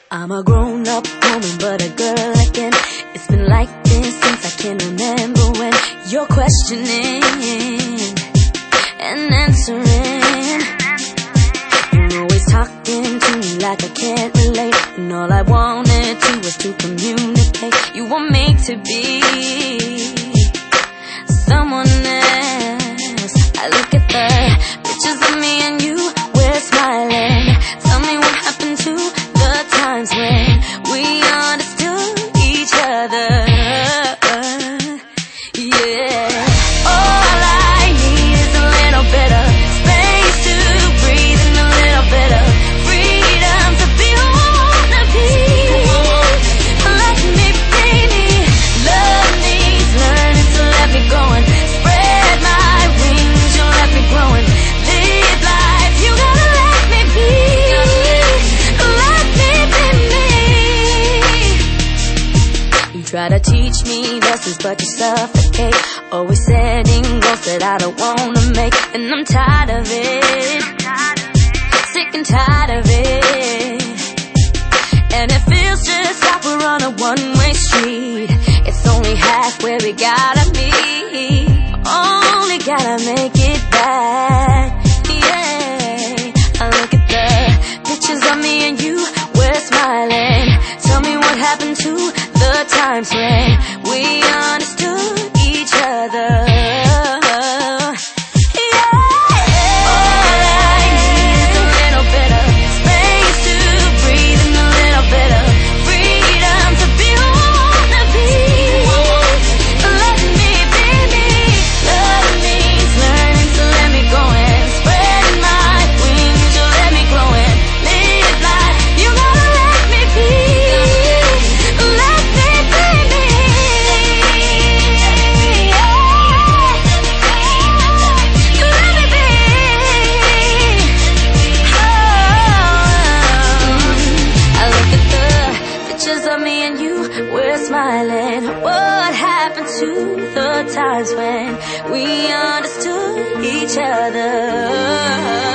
I'm a grown-up woman, but a girl again. It's been like this since I can remember when you're questioning and answering. You're always talking to me like I can't relate, and all I wanted to was to communicate. You want me to be someone else. I look at the pictures of me and you, we're smiling. Tell me what happened to the times when we understood each other. Yeah. All I need is a little bit of space to breathe and a little bit of freedom to be who I wanna be. Let me be me. Love needs learning, so let me go and spread my wings. You let me grow and live life. You gotta let me be. Let me be me. You try to teach me lessons, but you suffocate. Always setting goals that I don't wanna make, and I'm tired of it. Sick and tired of it. And it feels just like we're on a one-way street. It's only half where we gotta meet. Only gotta make it back. Yeah. I look at the pictures of me and you, we're smiling. Tell me what happened to the times when we understood each other. Me and you, we're smiling. What happened to the times when we understood each other?